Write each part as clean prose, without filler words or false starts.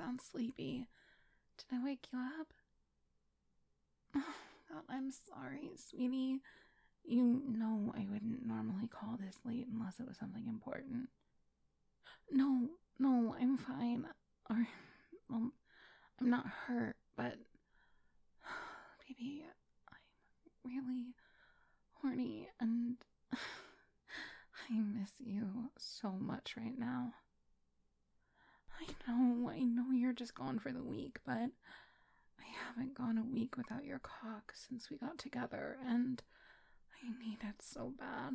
sound sleepy. Did I wake you up? God, I'm sorry, sweetie. You know I wouldn't normally call this late unless it was something important. No, I'm fine. Or, well, I'm not hurt, but baby, I'm really horny and I miss you so much right now. I know you're just gone for the week, but I haven't gone a week without your cock since we got together, and I need it so bad.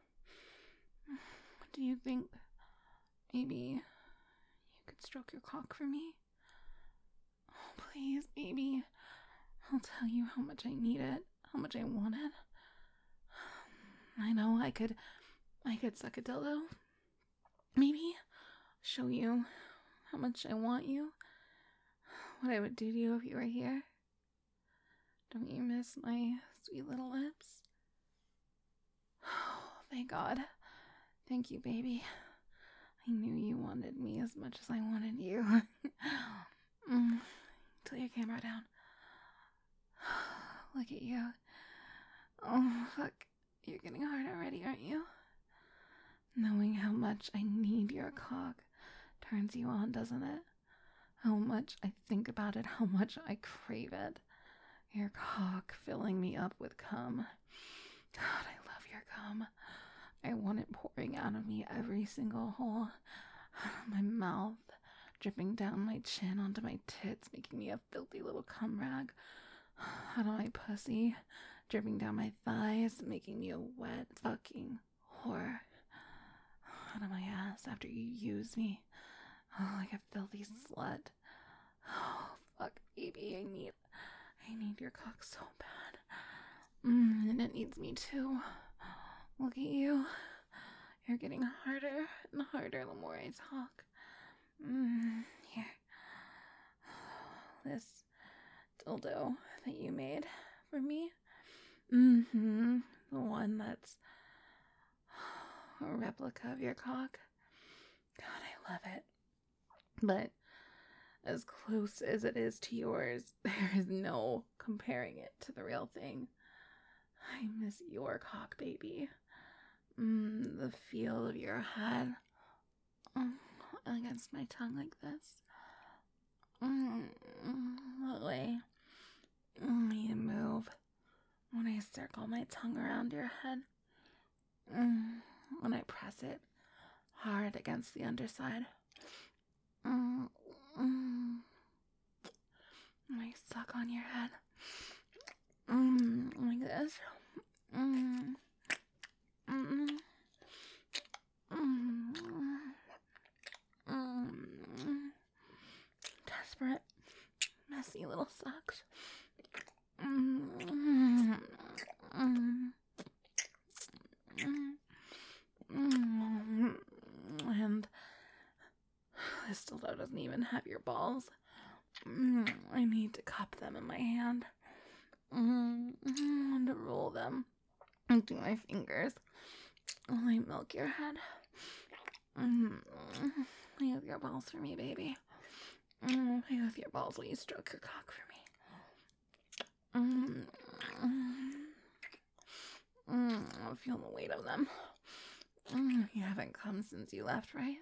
Do you think maybe you could stroke your cock for me? Oh, please, baby. I'll tell you how much I need it, how much I want it. I know I could suck a dildo. Maybe show you how much I want you. What I would do to you if you were here. Don't you miss my sweet little lips? Oh, thank God. Thank you, baby. I knew you wanted me as much as I wanted you. Put your camera down. Look at you. Oh, fuck. You're getting hard already, aren't you? Knowing how much I need your cock turns you on, doesn't it? How much I think about it, how much I crave it. Your cock filling me up with cum. God, I love your cum. I want it pouring out of me every single hole. Out of my mouth, dripping down my chin onto my tits, making me a filthy little cum rag. Out of my pussy, dripping down my thighs, making me a wet fucking whore. Out of my ass after you use me. Oh, like a filthy slut. Oh, fuck, baby, I need your cock so bad. And it needs me too. Look at you. You're getting harder and harder the more I talk. Here. This dildo that you made for me. The one that's a replica of your cock. God, I love it. But as close as it is to yours, there is no comparing it to the real thing. I miss your cock, baby. The feel of your head against my tongue like this. That way. You move when I circle my tongue around your head. When I press it hard against the underside. I suck on your head. Like this. Desperate, messy little sucks. And this dildo doesn't even have your balls. I need to cup them in my hand. And to roll them into my fingers while I milk your head. Play with your balls for me, baby. Play with your balls while you stroke your cock for me. I'll feel the weight of them. You haven't come since you left, right?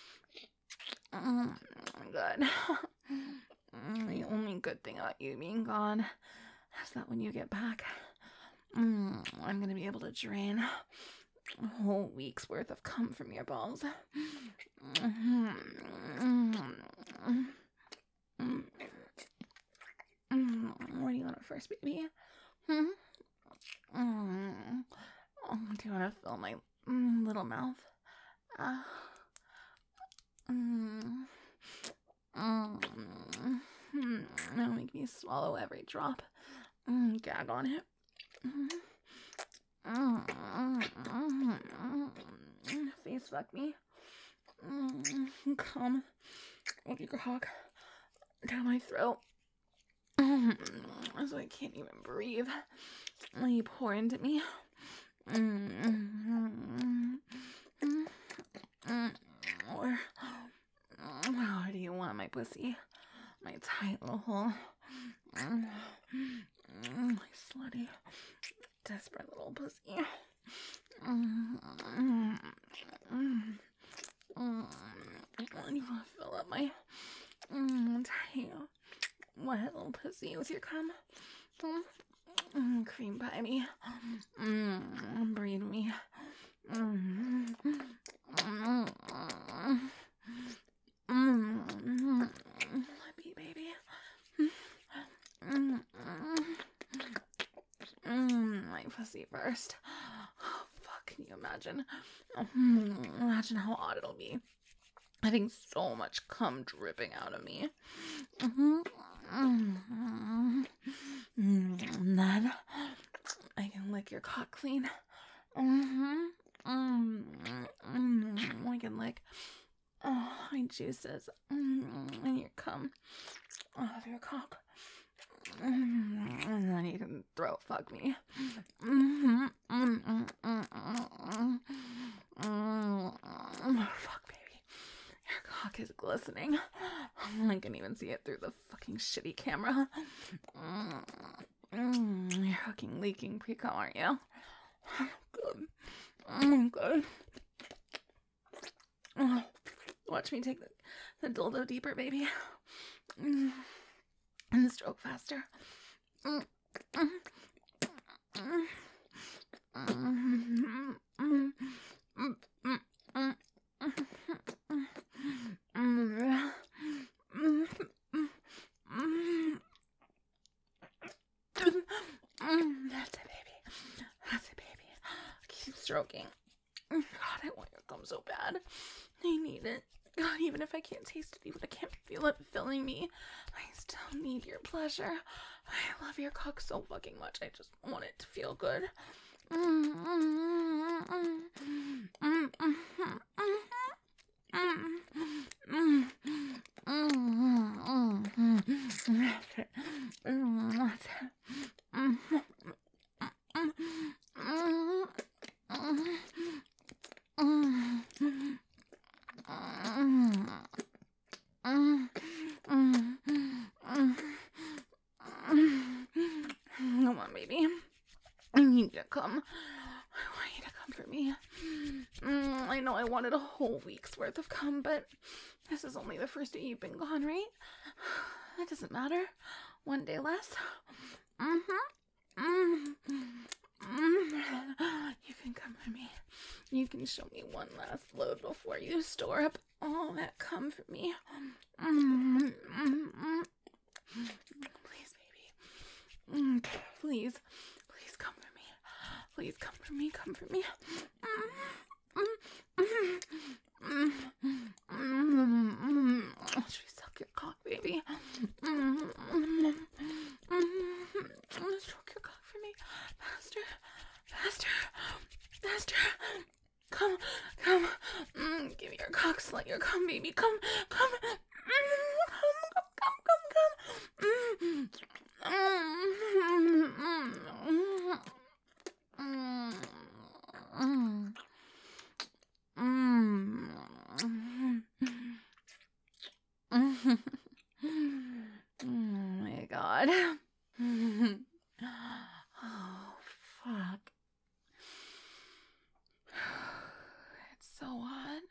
Good. The only good thing about you being gone is that when you get back, I'm gonna be able to drain a whole week's worth of cum from your balls. Where do you want it first, baby? Do you want to fill my little mouth? That'll make me swallow every drop. Gag on it. Face fuck me. Come with your cock down my throat. So I can't even breathe. You pour into me. Or how hard do you want my pussy? my tight little hole. My slutty, desperate little pussy. You want to fill up my tight, wet little pussy with your cum? Cream pie me. Breed me. Let me, baby. My pussy first. Oh, fuck, can you imagine? Imagine how odd it'll be having so much cum dripping out of me. And then I can lick your cock clean. I can lick my juices and your cum off your cock. And then you can throat fuck me. Fuck, baby. Your cock is glistening. I can even see it through the fucking shitty camera. You're fucking leaking pre-cum, aren't you? Good. Good. Watch me take the dildo deeper, baby. And stroke faster. That's it, baby. That's it, baby. Keep stroking. God, I want your cum so bad. I need it. God, even if I can't taste it, even if I can't feel it filling me, I still need your pleasure. I love your cock so fucking much. I just want it to feel good. Come on, baby. I need you to come. I want you to come for me. I know I wanted a whole week's worth of cum, but this is only the first day you've been gone, right? It doesn't matter. One day less. You can come for me. You can show me one last load before you store up all that cum for me. Please, baby. Please. Please come for me. Please come for me. Come for me. Should we suck your cock, baby? Stroke your cock for me. Faster. Faster. Faster. Come. Come. Give me your cock. Slut your cum, baby. Come. Come. Oh my God. Oh, fuck. It's so hot.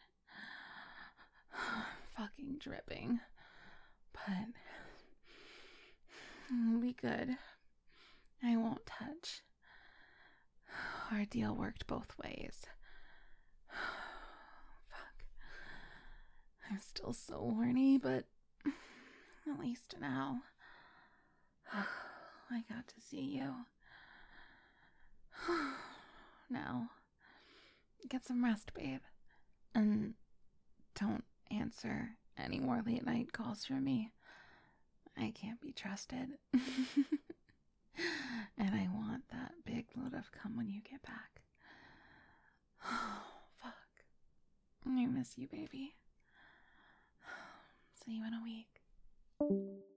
Fucking dripping. But it'll be good. I won't touch. Our deal worked both ways. Fuck. I'm still so horny, but at least now I got to see you. Now, get some rest, babe. And don't answer any more late night calls from me. I can't be trusted. And I want that big load of cum when you get back. Oh, fuck. I miss you, baby. See you in a week.